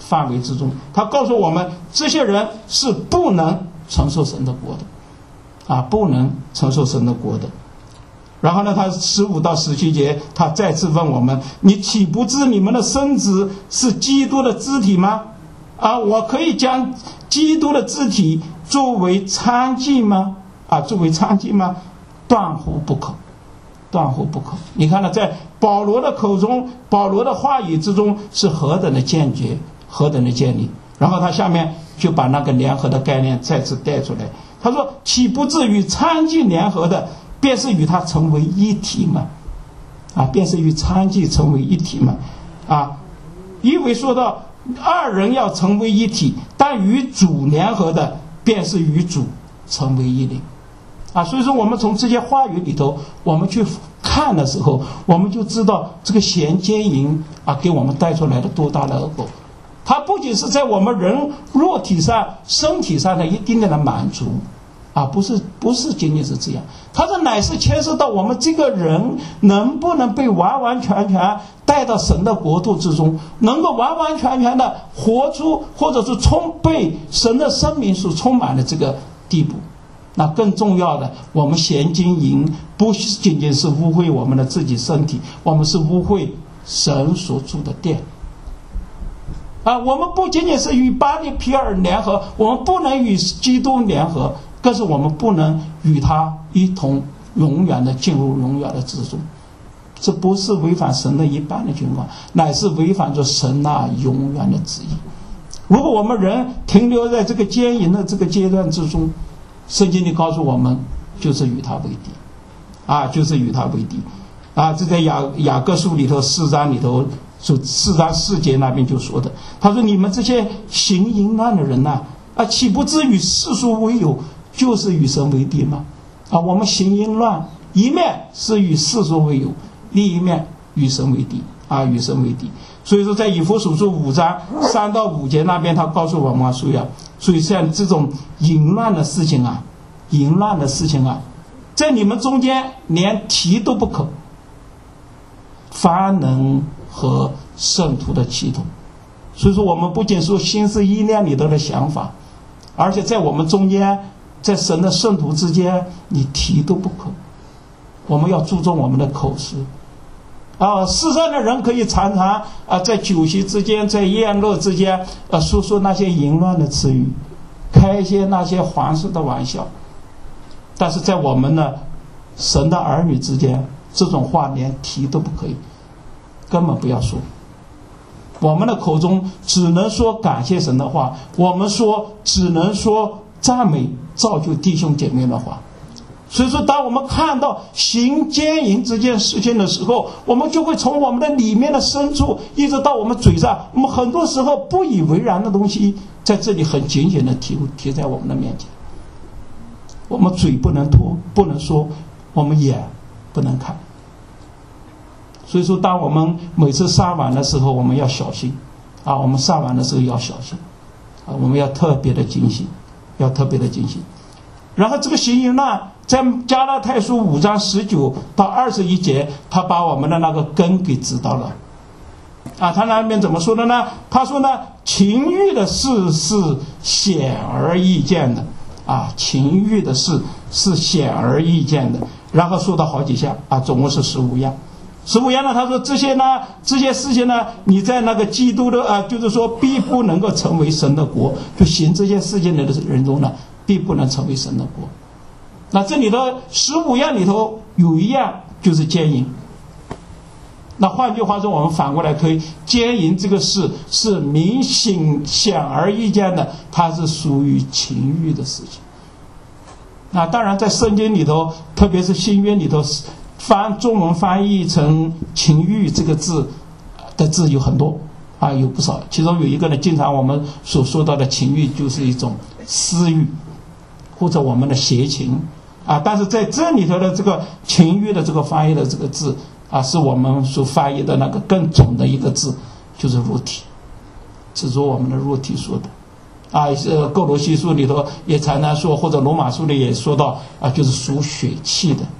范围之中。他告诉我们，这些人是不能承受神的国的，啊，不能承受神的国的。然后呢，他十五到十七节，他再次问我们：你岂不知你们的身子是基督的肢体吗？啊，我可以将基督的肢体作为娼妓吗？啊，作为娼妓吗？断乎不可，断乎不可。你看呢，在保罗的口中，保罗的话语之中是何等的坚决，何等的坚定。然后他下面就把那个联合的概念再次带出来。他说：岂不至与娼妓联合的，便是与他成为一体吗？啊，便是与娼妓成为一体吗？啊，因为说到二人要成为一体，但与主联合的，便是与主成为一灵。啊，所以说我们从这些话语里头，我们去看的时候，我们就知道这个弦奸淫啊，给我们带出来的多大的恶果。它不仅是在我们人肉体上、身体上的一定的满足，啊，不是不是仅仅是这样，它这乃是牵涉到我们这个人能不能被完完全全带到神的国度之中，能够完完全全的活出，或者是充被神的生命所充满的这个地步。那更重要的，我们弦奸淫不仅仅是污秽我们的自己身体，我们是污秽神所住的殿。啊，我们不仅仅是与巴力皮尔联合，我们不能与基督联合，更是我们不能与他一同永远的进入永远的之中。这不是违反神的一般的情况，乃是违反着神那永远的旨意。如果我们人停留在这个奸淫的这个阶段之中，圣经里告诉我们，就是与他为敌，啊，就是与他为敌，啊，这在雅雅各书里头四章里头，就四章四节那边就说的，他说：你们这些行淫乱的人呐、啊，啊，岂不知与世俗为友，就是与神为敌吗？啊，我们行淫乱，一面是与世俗为友，另一面与神为敌，啊，与神为敌。所以说，在以弗所书五章三到五节那边，他告诉我们说呀，所以像这种淫乱的事情啊，淫乱的事情啊，在你们中间连提都不可，凡能和圣徒的气统。所以说，我们不仅说心思意念里头的想法，而且在我们中间，在神的圣徒之间，你提都不可。我们要注重我们的口实。啊，世上的人可以常常啊，在酒席之间，在宴乐之间，啊，说说那些淫乱的词语，开一些那些黄色的玩笑。但是在我们呢，神的儿女之间，这种话连提都不可以，根本不要说。我们的口中只能说感谢神的话，我们说只能说赞美造就弟兄姐妹的话。所以说，当我们看到行奸淫这件事情的时候，我们就会从我们的里面的深处一直到我们嘴上，我们很多时候不以为然的东西在这里很紧紧的提提在我们的面前。我们嘴不能脱，不能说，我们眼不能看。所以说，当我们每次上网的时候，我们要小心啊！我们上网的时候要小心啊！我们要特别的警醒，要特别的警醒。然后这个行淫乱，在加拉太书五章十九到二十一节，他把我们的那个根给指到了。啊，他那边怎么说的呢？他说呢，情欲的事是显而易见的，啊，情欲的事是显而易见的。然后说到好几项，啊，总共是十五样。十五样呢，他说这些呢，这些事情呢，你在那个基督的啊、呃，就是说必不能够成为神的国，就行这些事情的人中呢，必不能成为神的国。那这里的十五样里头有一样就是奸淫。那换句话说，我们反过来推，奸淫这个事是明显显而易见的，它是属于情欲的事情。那当然在圣经里头，特别是新约里头，翻中文翻译成情欲这个字的字有很多啊，有不少。其中有一个呢，经常我们所说到的情欲就是一种私欲，或者我们的邪情啊。但是在这里头的这个情欲的这个翻译的这个字啊，是我们所翻译的那个更总的一个字，就是肉体，指着我们的肉体说的啊。呃，哥罗西书里头也常常说，或者罗马书里也说到啊，就是属血气的。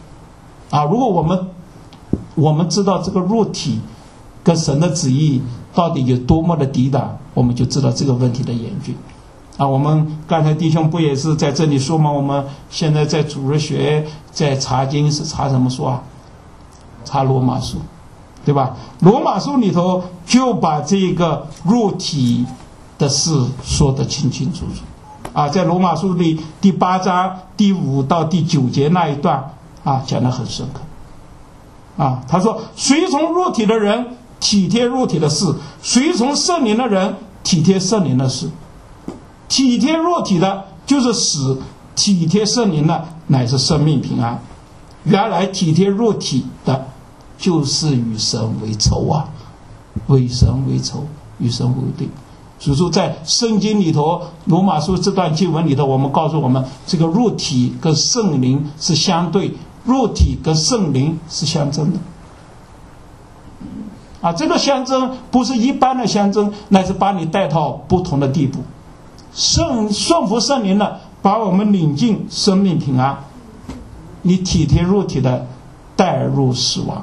啊，如果我们我们知道这个肉体跟神的旨意到底有多么的抵挡，我们就知道这个问题的严峻。啊，我们刚才弟兄不也是在这里说吗？我们现在在主日学在查经是查什么书啊？查罗马书，对吧？罗马书里头就把这个肉体的事说得清清楚楚。啊，在罗马书里第八章第五到第九节那一段啊，讲得很深刻。啊，他说：随从肉体的人体贴肉体的事，随从圣灵的人体贴圣灵的事。体贴肉体的就是死，体贴圣灵的乃是生命平安。原来体贴肉体的就是与神为仇啊，为神为仇，与神为对。所以说在圣经里头，罗马书这段经文里头，我们告诉我们，这个肉体跟圣灵是相对，肉体跟圣灵是相争的。啊，这个相争不是一般的相争，乃是把你带到不同的地步。圣顺服圣灵的，把我们领进生命平安；你体贴肉体的，带入死亡。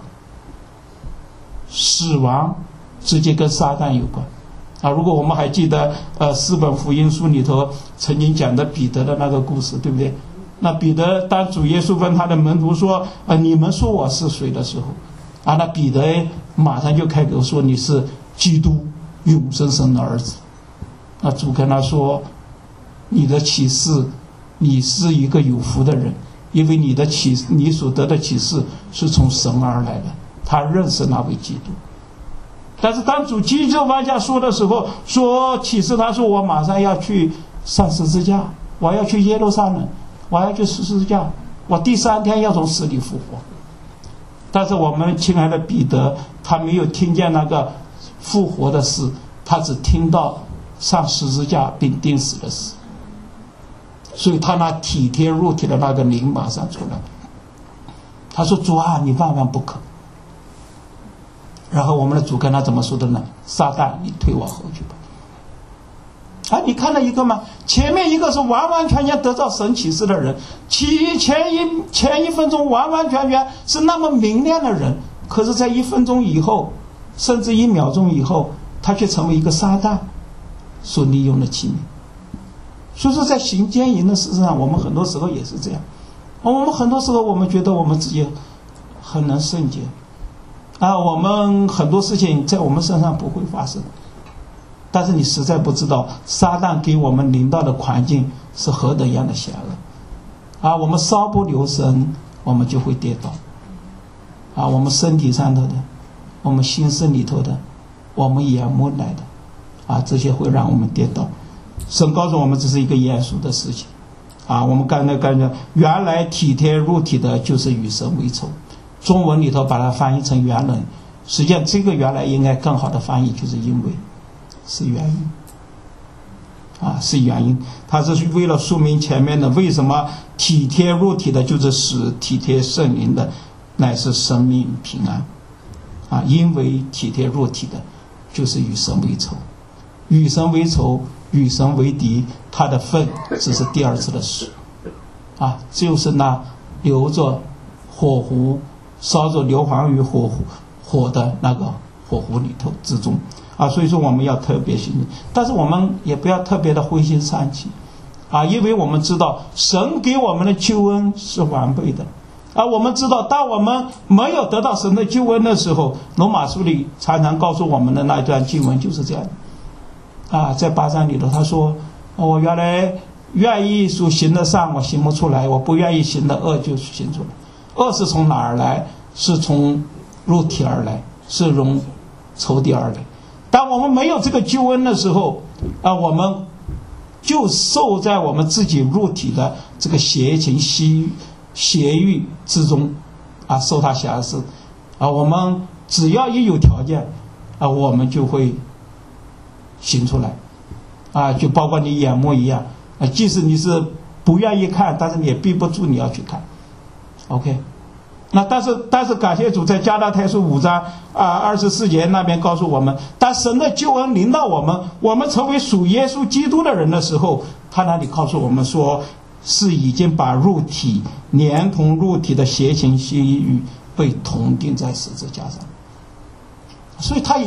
死亡直接跟撒旦有关。啊，如果我们还记得，呃，四本福音书里头曾经讲的彼得的那个故事，对不对？那彼得当主耶稣问他的门徒说：“啊，你们说我是谁的时候？”啊，那彼得马上就开口说：“你是基督，永生神的儿子。”那主跟他说：“你的启示，你是一个有福的人，因为你的启，你所得的启示是从神而来的。”他认识那位基督。但是当主继续往下说的时候，说启示他说：“我马上要去上十字架，我要去耶路撒冷，我要去十字架，我第三天要从死里复活。”但是我们亲爱的彼得，他没有听见那个复活的事，他只听到上十字架并钉死的事，所以他那体贴肉体的那个灵马上出来。他说：“主啊，你万万不可。”然后我们的主跟他怎么说的呢？撒旦，你退我后去吧。啊，你看到一个吗？前面一个是完完全全得到神启示的人，其前一前一分钟完完全全是那么明亮的人，可是在一分钟以后，甚至一秒钟以后，他却成为一个撒旦所利用的器皿。所以说在行奸淫的事上，我们很多时候也是这样。我们很多时候我们觉得我们自己很能圣洁啊，我们很多事情在我们身上不会发生，但是你实在不知道撒旦给我们临到的环境是何等样的险恶啊！我们稍不留神，我们就会跌倒啊！我们身体上头的，我们心身里头的，我们眼目来的啊，这些会让我们跌倒。神告诉我们这是一个严肃的事情啊！我们刚才刚才原来体贴肉体的就是与神为仇，中文里头把它翻译成原人，实际上这个原来应该更好的翻译就是因为，是原因啊，是原因。它是为了说明前面的为什么体贴肉体的就是死，体贴圣灵的乃是生命平安啊！因为体贴肉体的就是与神为仇，与神为仇，与神为敌，他的份只是第二次的死啊，就是那留着火湖烧着硫磺与火火的那个火湖里头之中啊，所以说我们要特别心，但是我们也不要特别的灰心丧气啊，因为我们知道神给我们的救恩是完备的啊，我们知道当我们没有得到神的救恩的时候，罗马书里常常告诉我们的那一段经文就是这样的啊，在八章里头他说，我原来愿意所行的善我行不出来，我不愿意行的恶就行出来。恶是从哪儿来？是从肉体而来，是从仇敌而来。当我们没有这个救恩的时候啊，我们就受在我们自己肉体的这个邪情邪邪欲之中啊，受它辖制啊。我们只要一有条件啊，我们就会行出来啊，就包括你眼目一样啊，即使你是不愿意看，但是你也逼不住你要去看。OK， 那但是但是感谢主，在加拉太书五章啊二十四节那边告诉我们，当神的救恩临到我们，我们成为属耶稣基督的人的时候，他那里告诉我们说，是已经把肉体连同肉体的邪情邪欲被同钉在十字架上，所以他已经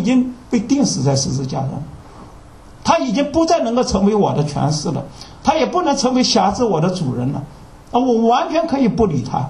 被钉死在十字架上，他已经不再能够成为我的权势了，他也不能成为辖制我的主人了，啊，我完全可以不理他。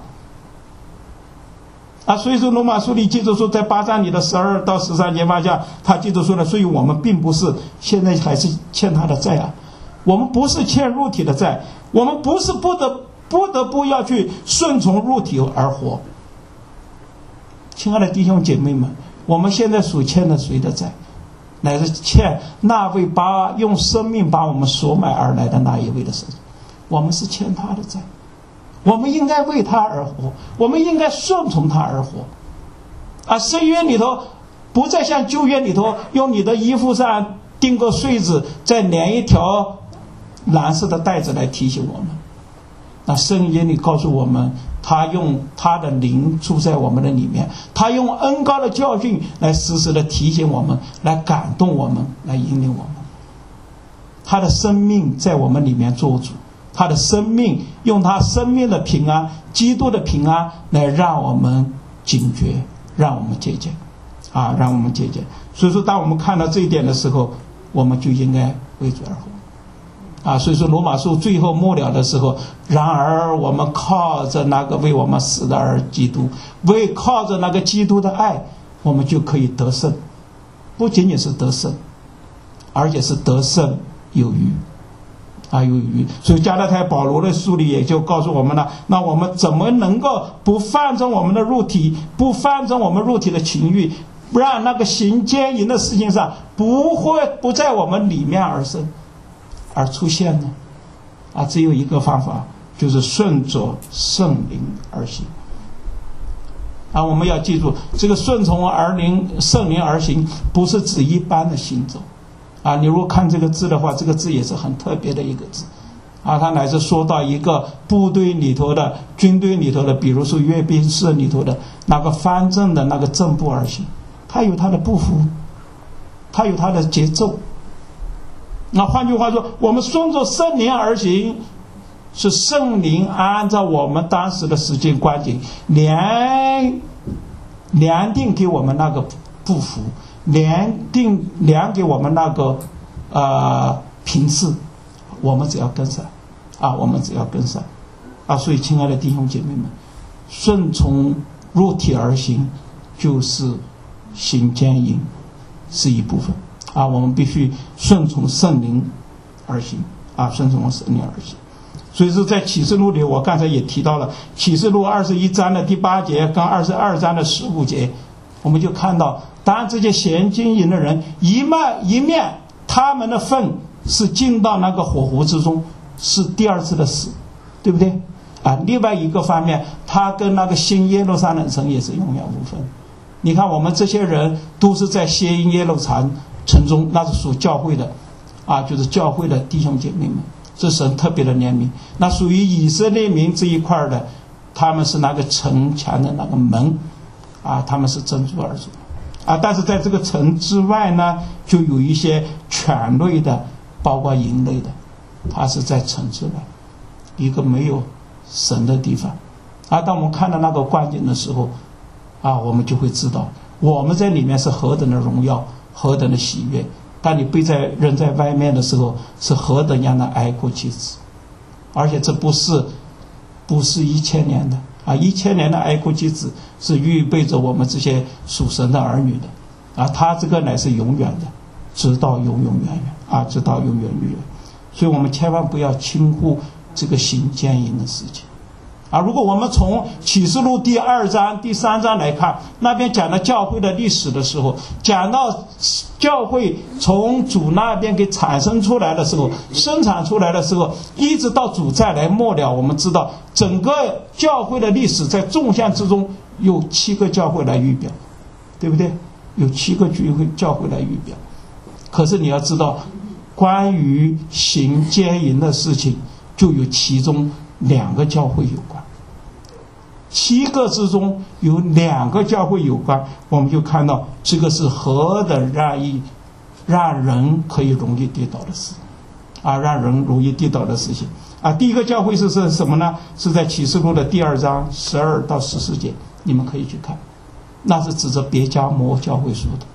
啊，所以说罗马书里记着说，在八章里的十二到十三节发下，他记着说呢，所以我们并不是现在还是欠他的债啊，我们不是欠肉体的债，我们不是不得不得不要去顺从肉体而活。亲爱的弟兄姐妹们，我们现在所欠的谁的债？乃是欠那位把用生命把我们所买而来的那一位的神，我们是欠他的债。我们应该为他而活，我们应该顺从他而活。啊，新约里头不再像旧约里头用你的衣服上钉个穗子，再连一条蓝色的带子来提醒我们。那圣经里告诉我们，他用他的灵住在我们的里面，他用恩膏的教训来时时的提醒我们，来感动我们，来引领我们。他的生命在我们里面做主，他的生命用他生命的平安，基督的平安来让我们警觉，让我们节俭啊，让我们节俭。所以说当我们看到这一点的时候，我们就应该为主而活啊。所以说罗马书最后末了的时候，然而我们靠着那个为我们死的儿基督，为靠着那个基督的爱，我们就可以得胜，不仅仅是得胜，而且是得胜有余啊，有余。所以加拉太保罗的书里也就告诉我们了，那我们怎么能够不放纵我们的肉体，不放纵我们肉体的情欲，不让那个行奸淫的事情上不会不在我们里面而生而出现呢？啊，只有一个方法，就是顺着圣灵而行啊。我们要记住，这个顺从而灵圣灵而行不是指一般的行走啊。你如果看这个字的话，这个字也是很特别的一个字啊，它乃是说到一个部队里头的军队里头的，比如说阅兵式里头的那个方阵的那个正步而行，它有它的步幅，它有它的节奏。那换句话说，我们顺着圣灵而行，是圣灵按照我们当时的时间观景量量定给我们那个步幅，量定量给我们那个呃频次，我们只要跟上啊，我们只要跟上啊。所以亲爱的弟兄姐妹们，顺从肉体而行就是行奸淫是一部分啊，我们必须顺从圣灵而行啊，顺从圣灵而行。所以说在启示录里，我刚才也提到了启示录二十一章的第八节跟二十二章的十五节，我们就看到，当这些行奸淫的人一面一面他们的份是进到那个火湖之中，是第二次的死，对不对啊？另外一个方面，他跟那个新耶路撒冷城也是永远无分。你看我们这些人都是在新耶路撒冷城中，那是属教会的啊，就是教会的弟兄姐妹们，这神特别的怜悯。那属于以色列民这一块的，他们是那个城墙的那个门啊，他们是珍珠而主啊。但是在这个城之外呢，就有一些犬类的，包括淫类的，它是在城之外一个没有神的地方啊。当我们看到那个光景的时候啊，我们就会知道我们在里面是何等的荣耀，何等的喜悦。当你被在人在外面的时候，是何等样的哀哭泣子。而且这不是不是一千年的啊，一千年的哀哭泣子是预备着我们这些属神的儿女的啊，他这个乃是永远的，直到永永远远啊，直到永远永远。所以我们千万不要轻忽这个行奸淫的事情啊。如果我们从启示录第二章第三章来看，那边讲到教会的历史的时候，讲到教会从主那边给产生出来的时候，生产出来的时候，一直到主再来末了，我们知道整个教会的历史在众像之中有七个教会来预表，对不对？有七个聚会教会来预表。可是你要知道，关于行奸淫的事情就有其中两个教会有关，七个之中有两个教会有关，我们就看到这个是何等让易让人可以容易跌倒的事啊，让人容易跌倒的事情啊。第一个教会是是什么呢？是在启示录的第二章十二到十四节，你们可以去看，那是指着别迦摩教会说的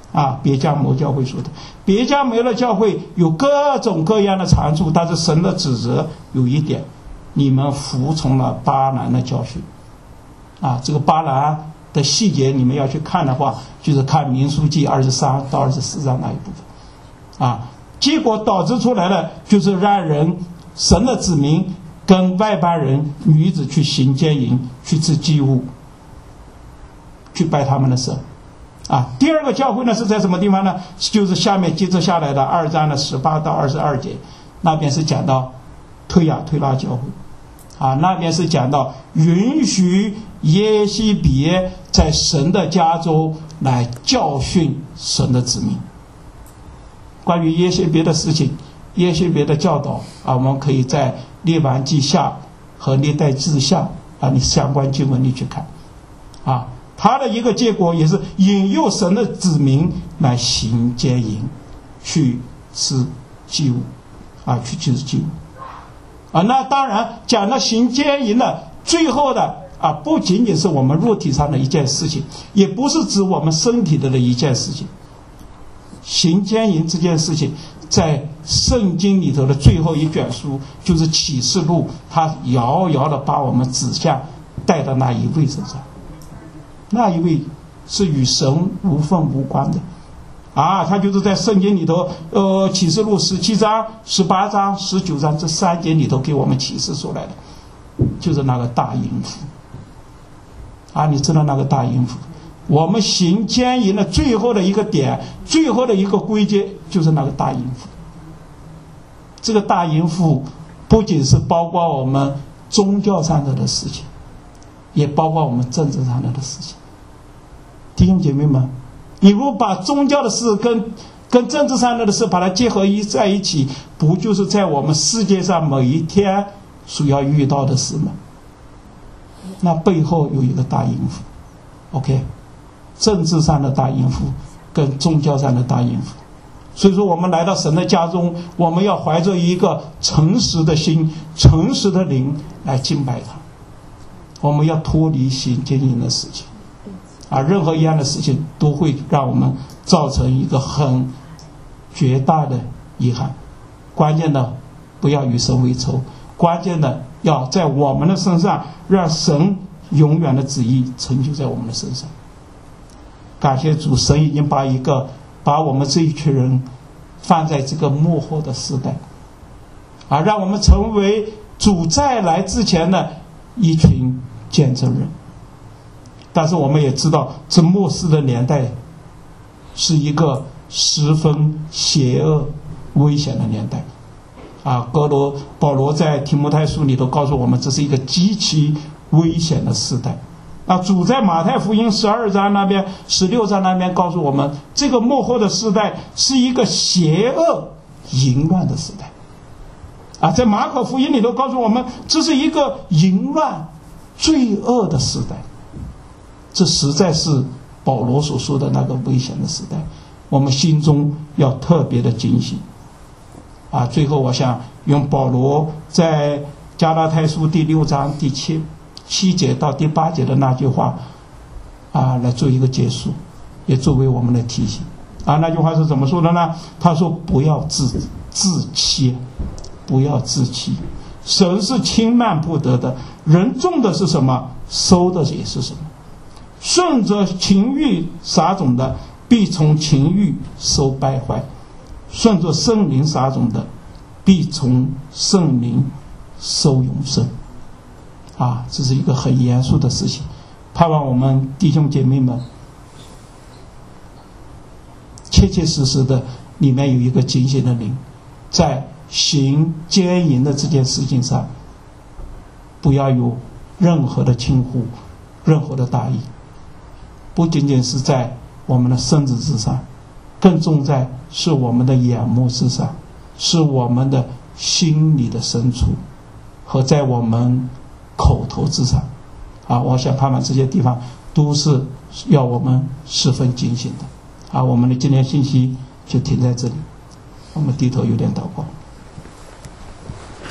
啊，别迦摩教会说的。别迦摩的教会有各种各样的长处，但是神的指责有一点，你们服从了巴兰的教训。啊，这个巴兰的细节你们要去看的话，就是看民数记二十三到二十四章那一部分。啊，结果导致出来的就是让人神的子民跟外邦人女子去行奸淫，去吃祭物，去拜他们的神。啊，第二个教会呢是在什么地方呢？就是下面接着下来的二章的十八到二十二节，那边是讲到推雅推拉教会。啊，那边是讲到允许耶西别在神的家中来教训神的子民。关于耶西别的事情，耶西别的教导啊，我们可以在列王记下和历代志下啊，你相关经文里去看。啊，他的一个结果也是引诱神的子民来行奸淫，去吃祭物，啊，去吃祭物。啊，那当然讲到行奸淫的最后的啊，不仅仅是我们肉体上的一件事情，也不是指我们身体的的一件事情。行奸淫这件事情，在圣经里头的最后一卷书，就是启示录，它遥遥的把我们指向带到那一位身上，那一位是与神无分无关的。啊，他就是在圣经里头，呃，启示录十七章、十八章、十九章这三节里头给我们启示出来的，就是那个大淫妇。啊，你知道那个大淫妇？我们行奸淫的最后的一个点，最后的一个归结，就是那个大淫妇。这个大淫妇不仅是包括我们宗教上的的事情，也包括我们政治上的的事情。弟兄姐妹们，你如果把宗教的事跟跟政治上的事把它结合一在一起，不就是在我们世界上每一天所要遇到的事吗？那背后有一个大淫妇 ，OK， 政治上的大淫妇跟宗教上的大淫妇。所以说我们来到神的家中，我们要怀着一个诚实的心、诚实的灵来敬拜他。我们要脱离行奸淫的事情。啊，任何一样的事情都会让我们造成一个很绝大的遗憾。关键的不要与神为仇，关键的要在我们的身上让神永远的旨意成就在我们的身上。感谢主，神已经把一个把我们这一群人放在这个末后的时代，啊，让我们成为主再来之前的一群见证人。但是我们也知道，这末世的年代是一个十分邪恶、危险的年代。啊，哥罗保罗在提摩太书里头告诉我们，这是一个极其危险的时代。啊，主在马太福音十二章那边、十六章那边告诉我们，这个末后的时代是一个邪恶、淫乱的时代。啊，在马可福音里头告诉我们，这是一个淫乱、罪恶的时代。这实在是保罗所说的那个危险的时代，我们心中要特别的警醒。啊，最后我想用保罗在加拉太书第六章第七七节到第八节的那句话啊，来做一个结束，也作为我们的提醒。啊，那句话是怎么说的呢？他说：“不要自自欺，不要自欺。神是轻慢不得的，人种的是什么，收的也是什么。顺着情欲撒种的，必从情欲收败坏；顺着圣灵撒种的，必从圣灵收永生。”啊，这是一个很严肃的事情，盼望我们弟兄姐妹们切切实实的里面有一个警醒的灵，在行奸淫的这件事情上，不要有任何的轻忽，任何的大意。不仅仅是在我们的身子之上，更重在是我们的眼目之上，是我们的心里的深处，和在我们口头之上。啊，我想盼望这些地方都是要我们十分警醒的。啊，我们的今天信息就停在这里，我们低头有点祷告。